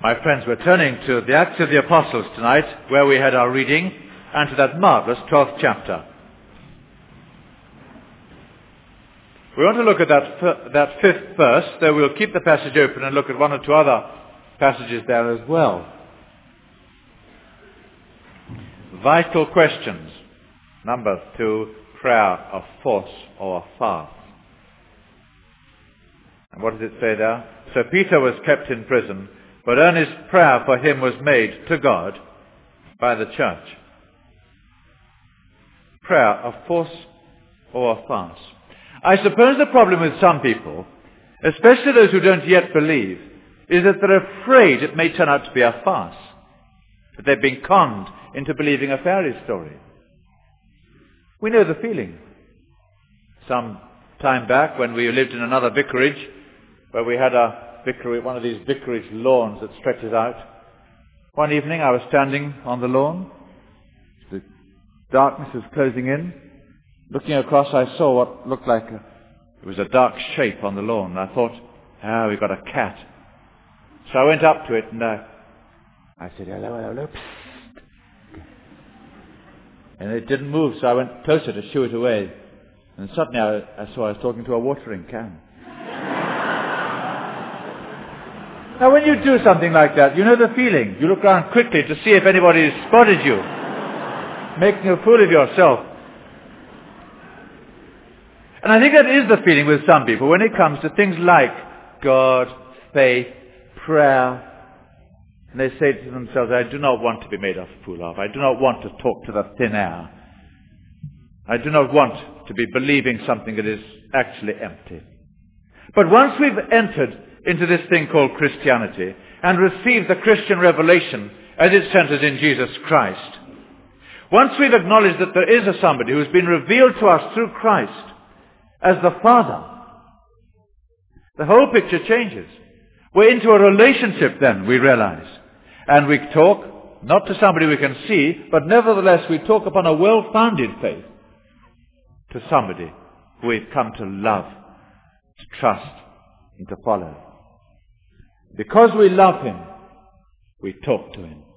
My friends, we're turning to the Acts of the Apostles tonight, where we had our reading, and to that marvelous 12th chapter. We want to look at that 5th verse, though we'll keep the passage open and look at one or two other passages there as well. Vital questions. Number 2, prayer of force or fast. And what does it say there? So Peter was kept in prison, but earnest prayer for him was made to God by the church. Prayer of force or fast. I suppose the problem with some people, especially those who don't yet believe, is that they're afraid it may turn out to be a farce, that they've been conned into believing a fairy story. We know the feeling. Some time back, when we lived in another vicarage, where we had one of these vicarage lawns that stretches out, one evening I was standing on the lawn. The darkness was closing in. Looking across, I saw what looked like it was a dark shape on the lawn. I thought, we've got a cat. So I went up to it and I said, hello, hello, psst. And it didn't move, so I went closer to shoo it away. And suddenly I saw I was talking to a watering can. Now when you do something like that, you know the feeling. You look around quickly to see if anybody has spotted you, making a fool of yourself. And I think that is the feeling with some people when it comes to things like God, faith, prayer. And they say to themselves, I do not want to be made a fool of. I do not want to talk to the thin air. I do not want to be believing something that is actually empty. But once we've entered into this thing called Christianity and received the Christian revelation as it centers in Jesus Christ, once we've acknowledged that there is a somebody who's been revealed to us through Christ as the Father, the whole picture changes. We're into a relationship then, we realize. And we talk, not to somebody we can see, but nevertheless we talk upon a well-founded faith to somebody who we've come to love, to trust, and to follow. Because we love him, we talk to him.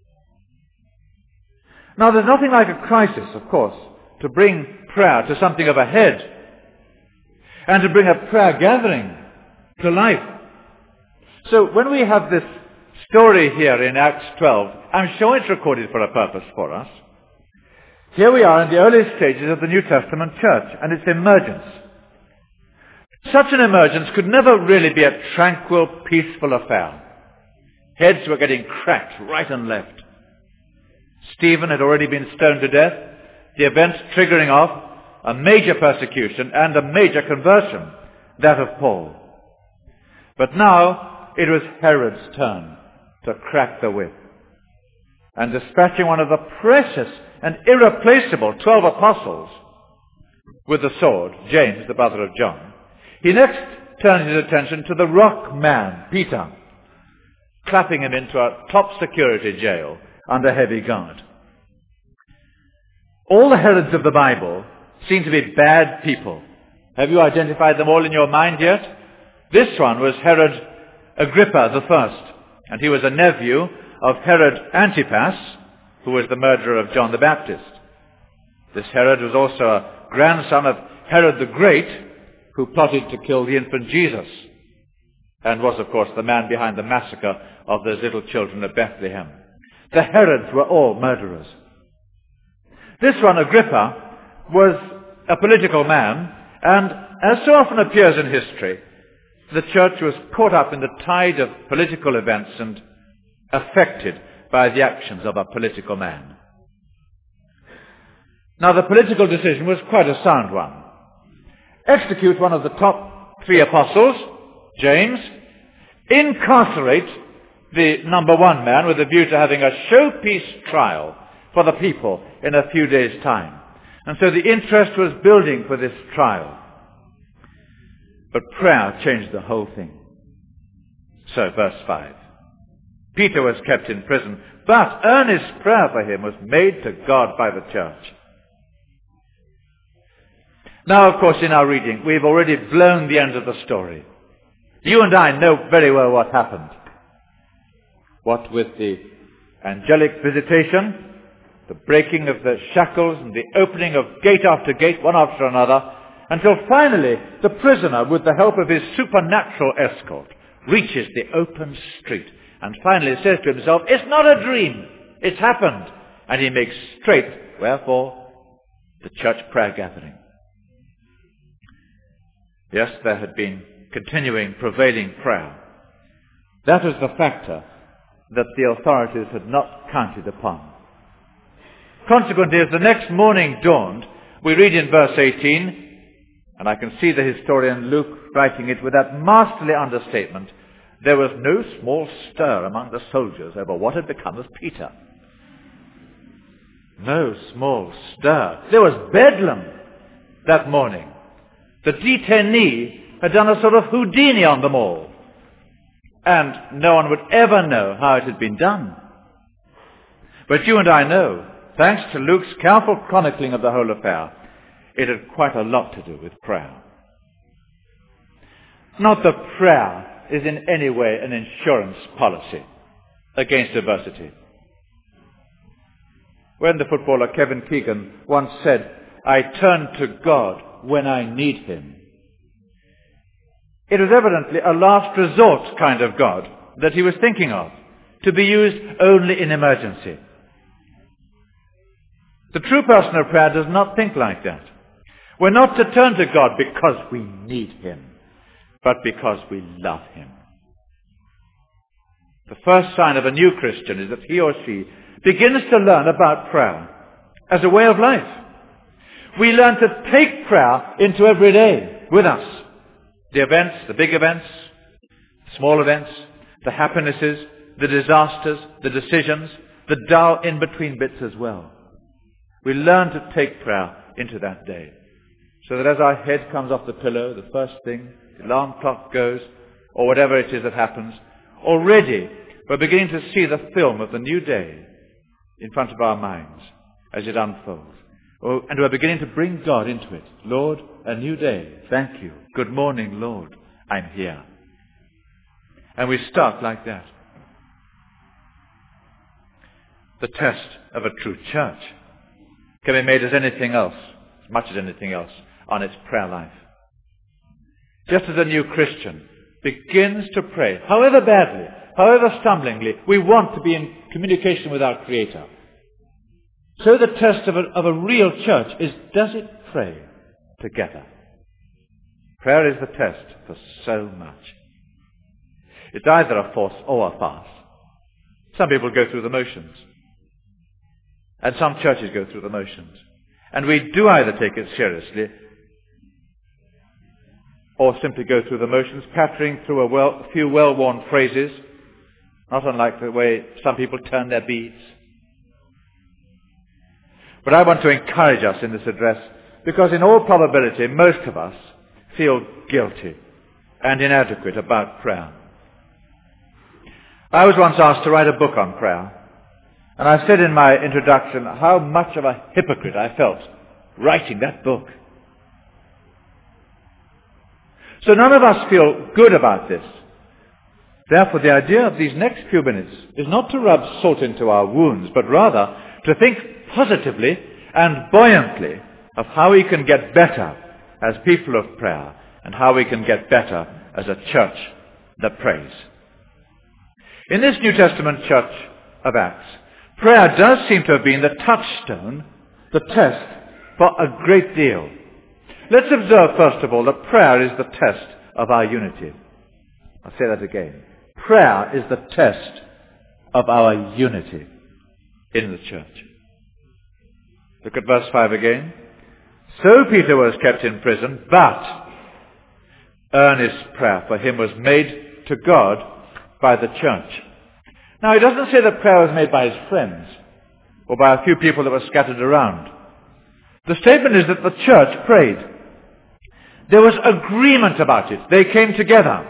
Now there's nothing like a crisis, of course, to bring prayer to something of a head, and to bring a prayer gathering to life. So when we have this story here in Acts 12, I'm sure it's recorded for a purpose for us. Here we are in the early stages of the New Testament church and its emergence. Such an emergence could never really be a tranquil, peaceful affair. Heads were getting cracked right and left. Stephen had already been stoned to death, the event triggering off a major persecution and a major conversion, that of Paul. But now it was Herod's turn to crack the whip. And dispatching one of the precious and irreplaceable 12 apostles with the sword, James, the brother of John, he next turned his attention to the rock man, Peter, clapping him into a top security jail under heavy guard. All the Herods of the Bible seem to be bad people. Have you identified them all in your mind yet? This one was Herod Agrippa the First, and he was a nephew of Herod Antipas, who was the murderer of John the Baptist. This Herod was also a grandson of Herod the Great, who plotted to kill the infant Jesus, and was, of course, the man behind the massacre of those little children of Bethlehem. The Herods were all murderers. This one, Agrippa, was a political man, and as so often appears in history, the church was caught up in the tide of political events and affected by the actions of a political man. Now the political decision was quite a sound one. Execute one of the top 3 apostles, James, incarcerate the number 1 man with a view to having a showpiece trial for the people in a few days' time. And so the interest was building for this trial. But prayer changed the whole thing. So, verse 5. Peter was kept in prison, but earnest prayer for him was made to God by the church. Now, of course, in our reading, we've already blown the end of the story. You and I know very well what happened. What with the angelic visitation, the breaking of the shackles and the opening of gate after gate, one after another, until finally the prisoner, with the help of his supernatural escort, reaches the open street and finally says to himself, it's not a dream, it's happened. And he makes straight, wherefore, the church prayer gathering. Yes, there had been continuing, prevailing prayer. That was the factor that the authorities had not counted upon. Consequently, as the next morning dawned, we read in verse 18, and I can see the historian Luke writing it with that masterly understatement, there was no small stir among the soldiers over what had become of Peter. No small stir. There was bedlam that morning. The detainee had done a sort of Houdini on them all. And no one would ever know how it had been done. But you and I know, thanks to Luke's careful chronicling of the whole affair, it had quite a lot to do with prayer. Not that prayer is in any way an insurance policy against adversity. When the footballer Kevin Keegan once said, I turn to God when I need him, it was evidently a last resort kind of God that he was thinking of, to be used only in emergency. The true person of prayer does not think like that. We're not to turn to God because we need him, but because we love him. The first sign of a new Christian is that he or she begins to learn about prayer as a way of life. We learn to take prayer into every day with us. The events, the big events, small events, the happinesses, the disasters, the decisions, the dull in-between bits as well. We learn to take prayer into that day. So that as our head comes off the pillow, the first thing, the alarm clock goes, or whatever it is that happens, already we're beginning to see the film of the new day in front of our minds as it unfolds. And we're beginning to bring God into it. Lord, a new day. Thank you. Good morning, Lord. I'm here. And we start like that. The test of a true church can be made as anything else, as much as anything else, on its prayer life. Just as a new Christian begins to pray, however badly, however stumblingly, we want to be in communication with our Creator. So the test of a real church is, does it pray together? Prayer is the test for so much. It's either a force or a farce. Some people go through the motions. And some churches go through the motions. And we do either take it seriously or simply go through the motions, pattering through a few well-worn phrases, not unlike the way some people turn their beads. But I want to encourage us in this address because in all probability most of us feel guilty and inadequate about prayer. I was once asked to write a book on prayer, and I said in my introduction how much of a hypocrite I felt writing that book. So none of us feel good about this. Therefore, the idea of these next few minutes is not to rub salt into our wounds, but rather to think positively and buoyantly of how we can get better as people of prayer and how we can get better as a church that prays. In this New Testament church of Acts, prayer does seem to have been the touchstone, the test for a great deal. Let's observe first of all that prayer is the test of our unity. I'll say that again. Prayer is the test of our unity in the church. Look at verse 5 again. So Peter was kept in prison, but earnest prayer for him was made to God by the church. Now, it doesn't say that prayer was made by his friends or by a few people that were scattered around. The statement is that the church prayed. There was agreement about it. They came together.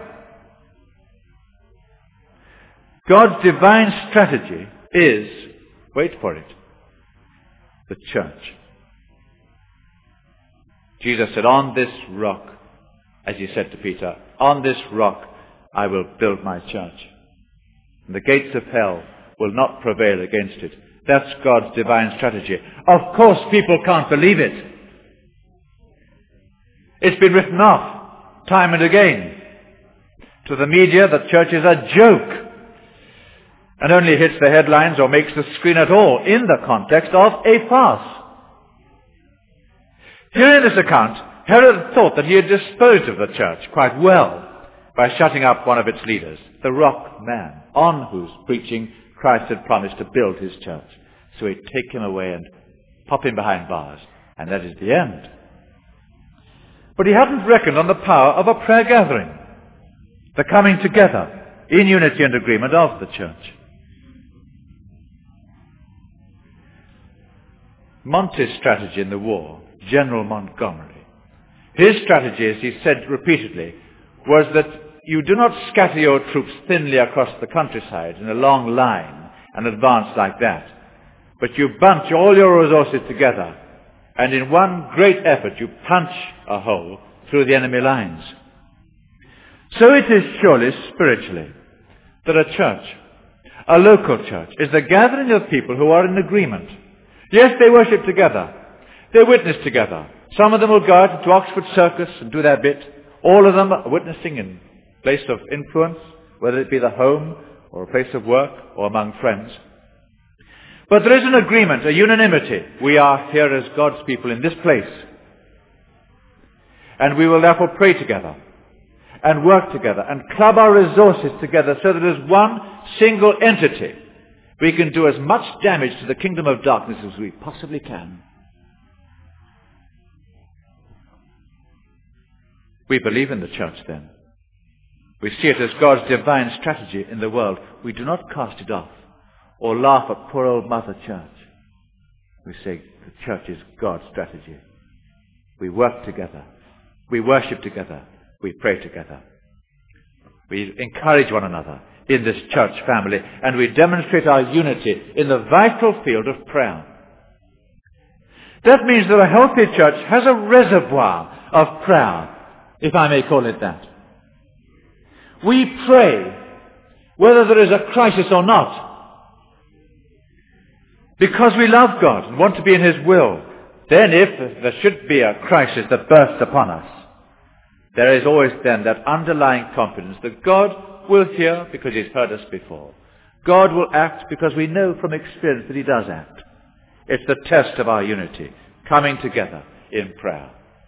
God's divine strategy is, wait for it, the church. Jesus said, on this rock, as he said to Peter, on this rock I will build my church. and the gates of hell will not prevail against it. That's God's divine strategy. Of course, people can't believe it. It's been written off time and again. To the media, the church is a joke and only hits the headlines or makes the screen at all in the context of a farce. Here in this account, Herod thought that he had disposed of the church quite well by shutting up one of its leaders, the rock man, on whose preaching Christ had promised to build his church. So he'd take him away and pop him behind bars, and that is the end. But he hadn't reckoned on the power of a prayer gathering, the coming together in unity and agreement of the church. Monty's strategy in the war, General Montgomery, his strategy, as he said repeatedly, was that you do not scatter your troops thinly across the countryside in a long line and advance like that, but you bunch all your resources together, and in one great effort you punch a hole through the enemy lines. So it is surely spiritually that a church, a local church, is the gathering of people who are in agreement. Yes, they worship together. They witness together. Some of them will go out to Oxford Circus and do their bit. All of them are witnessing in a place of influence, whether it be the home or a place of work or among friends. But there is an agreement, a unanimity. We are here as God's people in this place. And we will therefore pray together and work together and club our resources together so that as one single entity we can do as much damage to the kingdom of darkness as we possibly can. We believe in the church then. We see it as God's divine strategy in the world. We do not cast it off or laugh at poor old Mother Church. We say the church is God's strategy. We work together. We worship together. We pray together. We encourage one another in this church family, and we demonstrate our unity in the vital field of prayer. That means that a healthy church has a reservoir of prayer, if I may call it that. We pray whether there is a crisis or not, because we love God and want to be in His will. Then if there should be a crisis that bursts upon us, there is always then that underlying confidence that God will hear because He's heard us before. God will act because we know from experience that He does act. It's the test of our unity, coming together in prayer.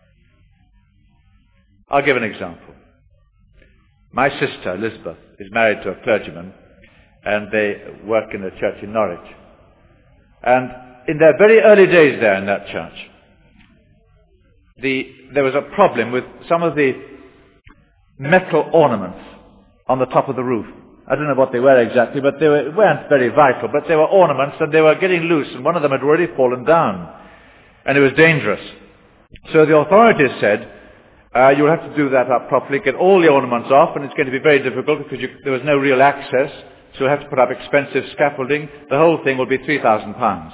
I'll give an example. My sister, Elizabeth, is married to a clergyman, and they work in a church in Norwich. And in their very early days there in that church, there was a problem with some of the metal ornaments on the top of the roof. I don't know what they were exactly, but they weren't very vital, but they were ornaments and they were getting loose, and one of them had already fallen down, and it was dangerous. So the authorities said, you'll have to do that up properly, get all the ornaments off, and it's going to be very difficult because there was no real access, so you'll have to put up expensive scaffolding. The whole thing will be £3,000.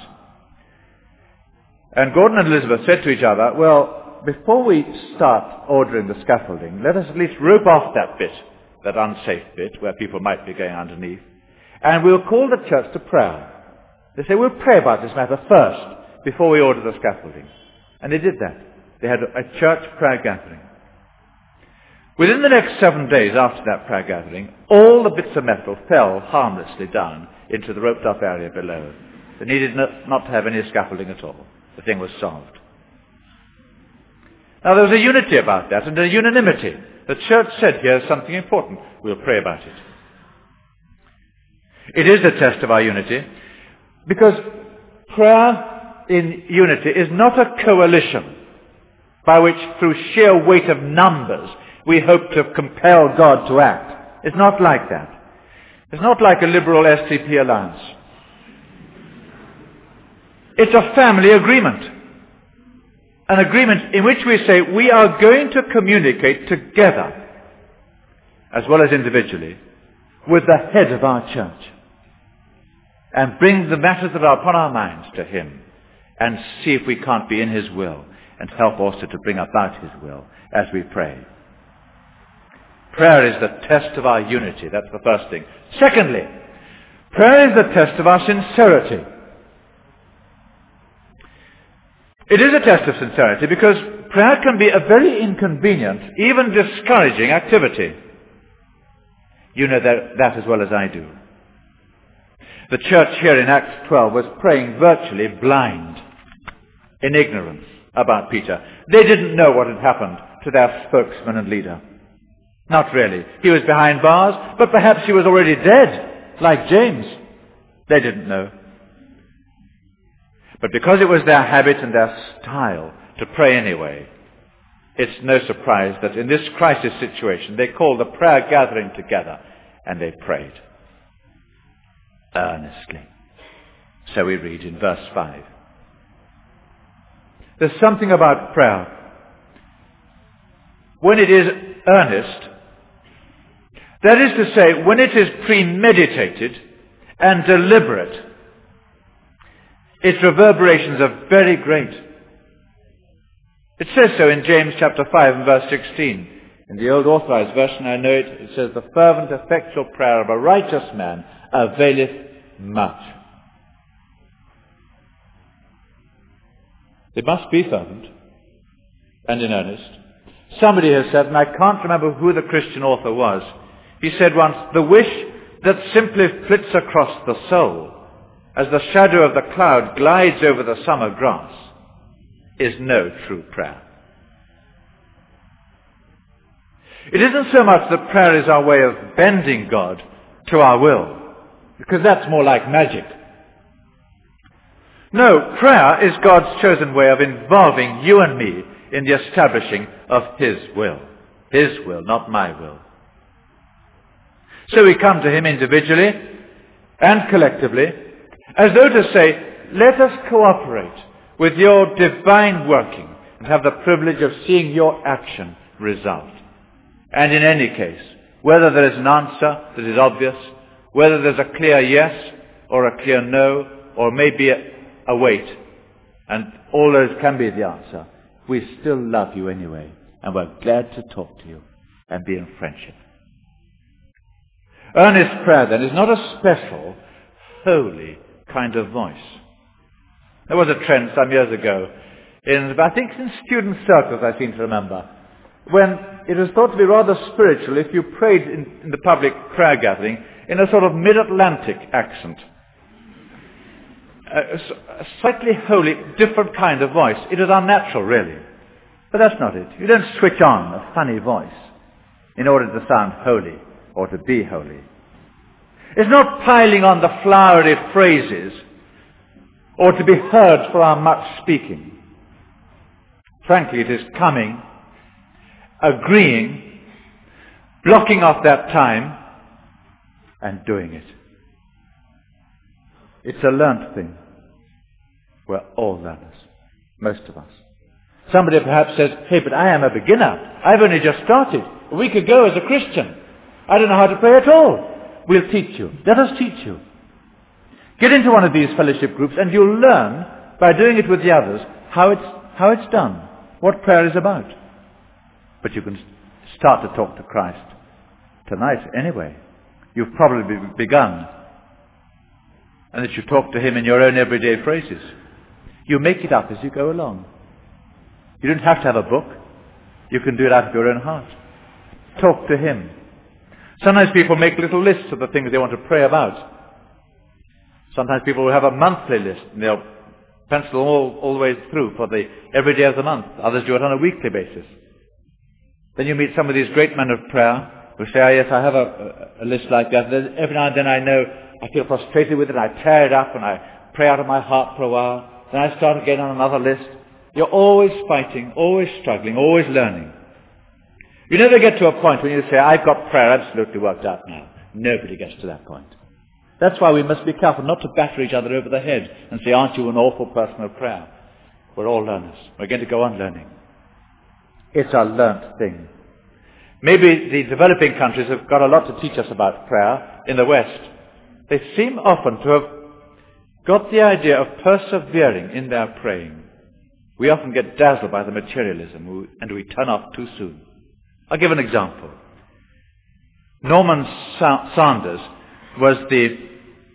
And Gordon and Elizabeth said to each other, well, before we start ordering the scaffolding, let us at least rope off that bit, that unsafe bit where people might be going underneath, and we'll call the church to prayer. They say, we'll pray about this matter first before we order the scaffolding. And they did that. They had a church prayer gathering. Within the next 7 days after that prayer gathering, all the bits of metal fell harmlessly down into the roped up area below. They needed not to have any scaffolding at all. The thing was solved. Now there was a unity about that and a unanimity. The church said, here's something important. We'll pray about it. It is a test of our unity because prayer in unity is not a coalition by which through sheer weight of numbers we hope to compel God to act. It's not like that. It's not like a liberal SCP alliance. It's a family agreement. An agreement in which we say we are going to communicate together, as well as individually, with the head of our church, and bring the matters that are upon our minds to Him, and see if we can't be in His will, and help also to bring about His will as we pray. Prayer is the test of our unity. That's the first thing. Secondly, Prayer is the test of our sincerity. It is a test of sincerity because prayer can be a very inconvenient, even discouraging activity. You know that as well as I do. The church here in Acts 12 was praying virtually blind, in ignorance about Peter. They didn't know what had happened to their spokesman and leader. Not really. He was behind bars, but perhaps he was already dead, like James. They didn't know. But because it was their habit and their style to pray anyway, it's no surprise that in this crisis situation they called a prayer gathering together and they prayed earnestly. So we read in verse 5. There's something about prayer. When it is earnest, that is to say, when it is premeditated and deliberate, its reverberations are very great. It says so in James chapter 5 and verse 16. In the Old Authorized Version, I know it says, the fervent, effectual prayer of a righteous man availeth much. It must be fervent and in earnest. Somebody has said, and I can't remember who the Christian author was, he said once, the wish that simply flits across the soul as the shadow of the cloud glides over the summer grass is no true prayer. It isn't so much that prayer is our way of bending God to our will, because that's more like magic. No, prayer is God's chosen way of involving you and me in the establishing of His will. His will, not my will. So we come to Him individually and collectively, as though to say, let us cooperate with your divine working and have the privilege of seeing your action result. And in any case, whether there is an answer that is obvious, whether there's a clear yes or a clear no, or maybe a wait, and all those can be the answer, we still love you anyway, and we're glad to talk to you and be in friendship. Earnest prayer, then, is not a special, holy kind of voice. There was a trend some years ago, I think in student circles I seem to remember, when it was thought to be rather spiritual if you prayed in the public prayer gathering in a sort of mid-Atlantic accent. A slightly holy, different kind of voice. It is unnatural, really. But that's not it. You don't switch on a funny voice in order to sound holy or to be holy. It's not piling on the flowery phrases or to be heard for our much speaking. Frankly, it is coming, agreeing, blocking off that time, and doing it. It's a learnt thing. We're all learners, most of us. Somebody perhaps says, hey, but I am a beginner. I've only just started. A week ago as a Christian. I don't know how to pray at all. We'll teach you. Let us teach you. Get into one of these fellowship groups and you'll learn by doing it with the others how it's done, what prayer is about. But you can start to talk to Christ tonight anyway. You've probably begun. And that you talk to Him in your own everyday phrases. You make it up as you go along. You don't have to have a book. You can do it out of your own heart. Talk to Him. Sometimes people make little lists of the things they want to pray about. Sometimes people will have a monthly list and they'll pencil all the way through for every day of the month. Others do it on a weekly basis. Then you meet some of these great men of prayer who say, oh yes, I have a list like that. Every now and then I know I feel frustrated with it. I tear it up and I pray out of my heart for a while. Then I start again on another list. You're always fighting, always struggling, always learning. You never get to a point when you say, I've got prayer absolutely worked out now. Nobody gets to that point. That's why we must be careful not to batter each other over the head and say, aren't you an awful person of prayer? We're all learners. We're going to go on learning. It's a learnt thing. Maybe the developing countries have got a lot to teach us about prayer in the West. They seem often to have got the idea of persevering in their praying. We often get dazzled by the materialism and we turn off too soon. I'll give an example. Norman Sanders was the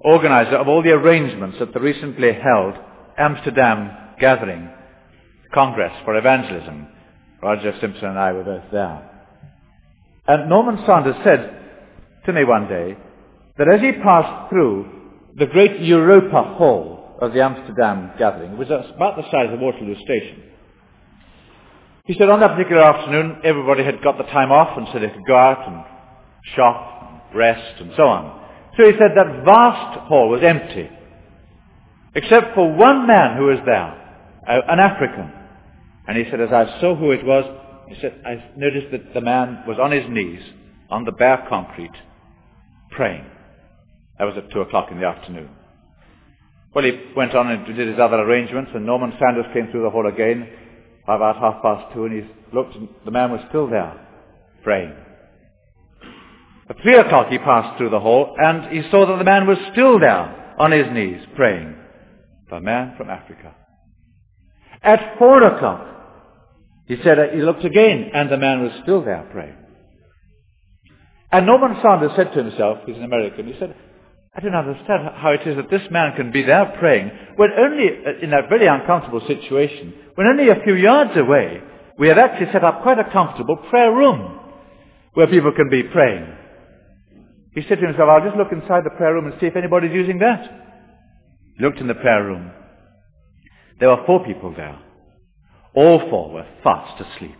organizer of all the arrangements at the recently held Amsterdam Gathering, Congress for Evangelism. Roger Simpson and I were both there. And Norman Sanders said to me one day that as he passed through the great Europa Hall of the Amsterdam Gathering, it was about the size of Waterloo Station, he said on that particular afternoon everybody had got the time off and so they could go out and shop, and rest and so on. So he said that vast hall was empty, except for one man who was there, an African. And he said, as I saw who it was, he said, I noticed that the man was on his knees on the bare concrete, praying. That was at 2 o'clock in the afternoon. Well, he went on and did his other arrangements, and Norman Sanders came through the hall again about 2:30, and he looked, and the man was still there, praying. At 3 o'clock he passed through the hall, and he saw that the man was still there on his knees, praying. The man from Africa. At 4 o'clock, he said he looked again, and the man was still there, praying. And Norman Sanders said to himself, he's an American, he said, I don't understand how it is that this man can be there praying when only, in that very uncomfortable situation, when only a few yards away, we have actually set up quite a comfortable prayer room where people can be praying. He said to himself, I'll just look inside the prayer room and see if anybody's using that. He looked in the prayer room. There were 4 people there. All 4 were fast asleep.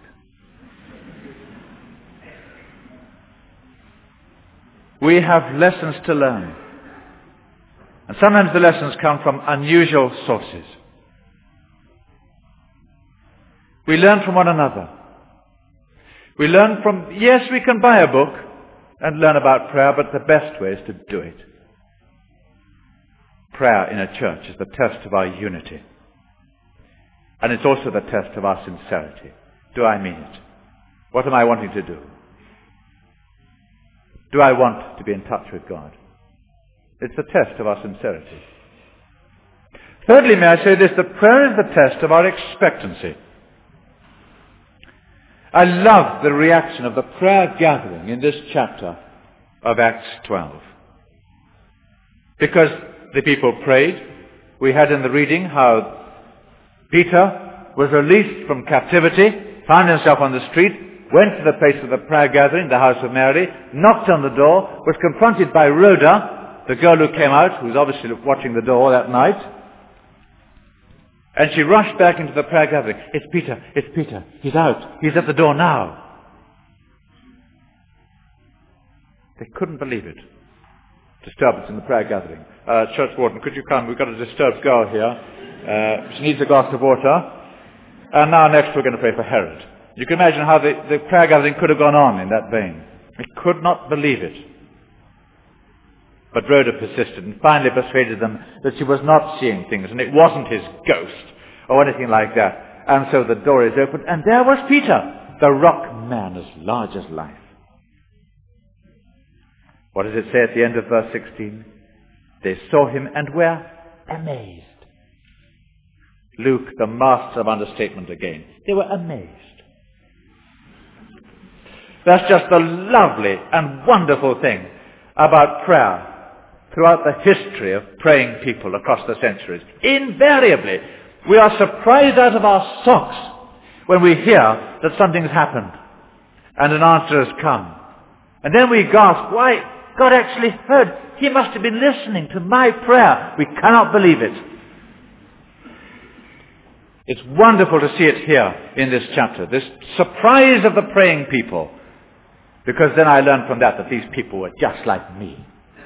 We have lessons to learn. And sometimes the lessons come from unusual sources. We learn from one another. We learn from, yes, we can buy a book and learn about prayer, but the best way is to do it. Prayer in a church is the test of our unity. And it's also the test of our sincerity. Do I mean it? What am I wanting to do? Do I want to be in touch with God? It's the test of our sincerity. Thirdly, may I say this, that prayer is the test of our expectancy. I love the reaction of the prayer gathering in this chapter of Acts 12. Because the people prayed. We had in the reading how Peter was released from captivity, found himself on the street, went to the place of the prayer gathering, the house of Mary, knocked on the door, was confronted by Rhoda, the girl who came out, who was obviously watching the door that night. And she rushed back into the prayer gathering. It's Peter. He's out. He's at the door now. They couldn't believe it. Disturbance in the prayer gathering. Church warden, could you come? We've got a disturbed girl here. She needs a glass of water. And now next we're going to pray for Herod. You can imagine how the prayer gathering could have gone on in that vein. They could not believe it. But Rhoda persisted and finally persuaded them that she was not seeing things and it wasn't his ghost or anything like that. And so the door is opened and there was Peter, the rock man as large as life. What does it say at the end of verse 16? They saw him and were amazed. Luke, the master of understatement again. They were amazed. That's just the lovely and wonderful thing about prayer throughout the history of praying people across the centuries. Invariably, we are surprised out of our socks when we hear that something's happened and an answer has come. And then we gasp, why, God actually heard. He must have been listening to my prayer. We cannot believe it. It's wonderful to see it here in this chapter, this surprise of the praying people. Because then I learned from that these people were just like me.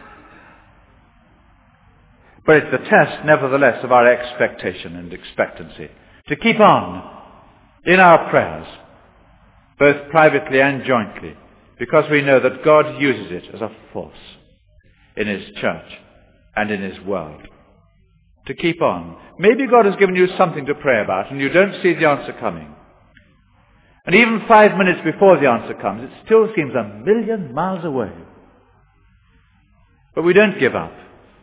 But it's the test, nevertheless, of our expectation and expectancy. To keep on in our prayers, both privately and jointly, because we know that God uses it as a force in His church and in His world. To keep on. Maybe God has given you something to pray about and you don't see the answer coming. And even 5 minutes before the answer comes, it still seems a million miles away. But we don't give up.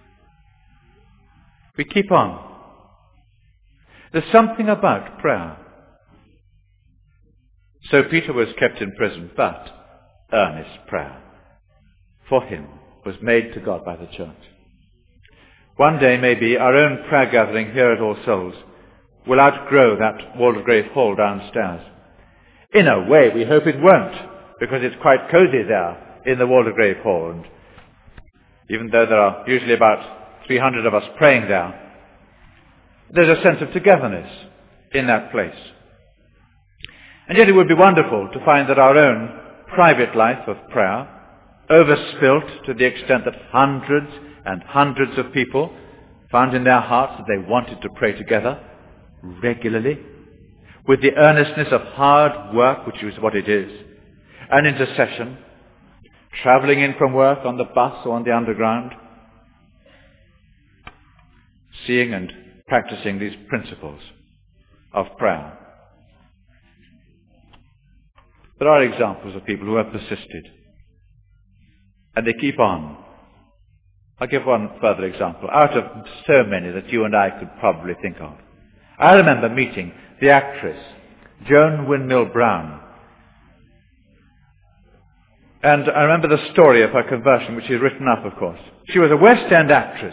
We keep on. There's something about prayer. So Peter was kept in prison, but earnest prayer for him was made to God by the church. One day, maybe, our own prayer gathering here at All Souls will outgrow that Waldegrave Hall downstairs. In a way, we hope it won't, because it's quite cosy there in the Waldegrave Hall. And even though there are usually about 300 of us praying there, there's a sense of togetherness in that place. And yet it would be wonderful to find that our own private life of prayer, overspilt to the extent that hundreds and hundreds of people found in their hearts that they wanted to pray together regularly, with the earnestness of hard work, which is what it is, and intercession, travelling in from work on the bus or on the underground, seeing and practicing these principles of prayer. There are examples of people who have persisted, and they keep on. I'll give one further example, out of so many that you and I could probably think of. I remember meeting the actress, Joan Windmill Brown. And I remember the story of her conversion, which is written up, of course. She was a West End actress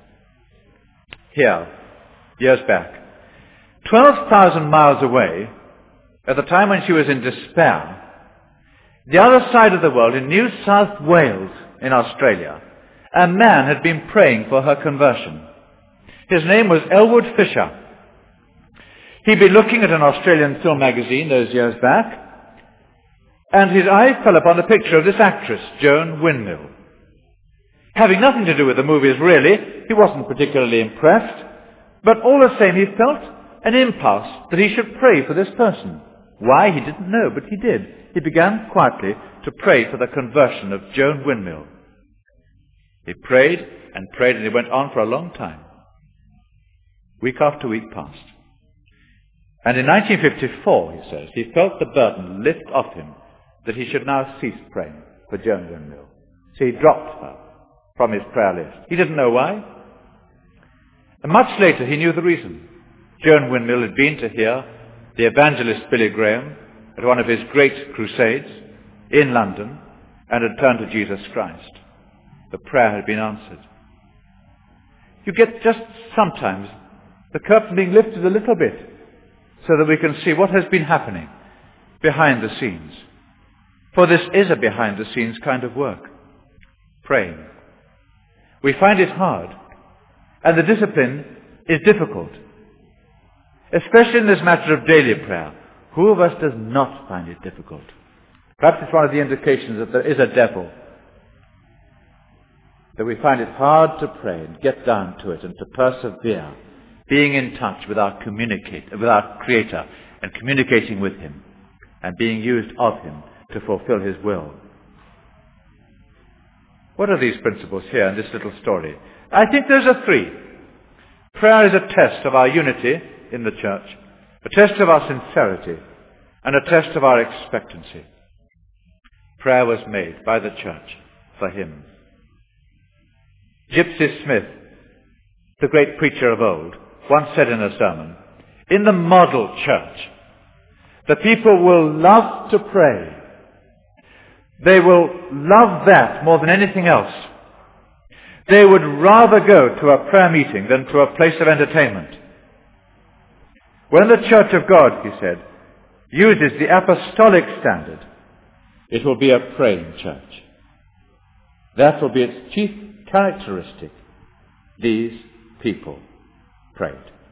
here, years back. 12,000 miles away, at the time when she was in despair, the other side of the world, in New South Wales, in Australia, a man had been praying for her conversion. His name was Elwood Fisher. He'd been looking at an Australian film magazine those years back, and his eye fell upon the picture of this actress, Joan Windmill. Having nothing to do with the movies, really, he wasn't particularly impressed, but all the same he felt an impulse that he should pray for this person. Why, he didn't know, but he did. He began quietly to pray for the conversion of Joan Windmill. He prayed and prayed, and it went on for a long time. Week after week passed. And in 1954, he says, he felt the burden lift off him that he should now cease praying for Joan Windmill. So he dropped her from his prayer list. He didn't know why. And much later, he knew the reason. Joan Windmill had been to hear the evangelist Billy Graham at one of his great crusades in London and had turned to Jesus Christ. The prayer had been answered. You get just sometimes the curtain being lifted a little bit so that we can see what has been happening behind the scenes. For this is a behind-the-scenes kind of work, praying. We find it hard, and the discipline is difficult, especially in this matter of daily prayer. Who of us does not find it difficult? Perhaps it's one of the indications that there is a devil, that we find it hard to pray and get down to it and to persevere, being in touch with our Creator and communicating with Him and being used of Him to fulfill His will. What are these principles here in this little story? I think there's three. Prayer is a test of our unity in the church, a test of our sincerity, and a test of our expectancy. Prayer was made by the church for Him. Gypsy Smith, the great preacher of old, once said in a sermon, in the model church, the people will love to pray. They will love that more than anything else. They would rather go to a prayer meeting than to a place of entertainment. When the Church of God, he said, uses the apostolic standard, it will be a praying church. That will be its chief characteristic. These people prayed.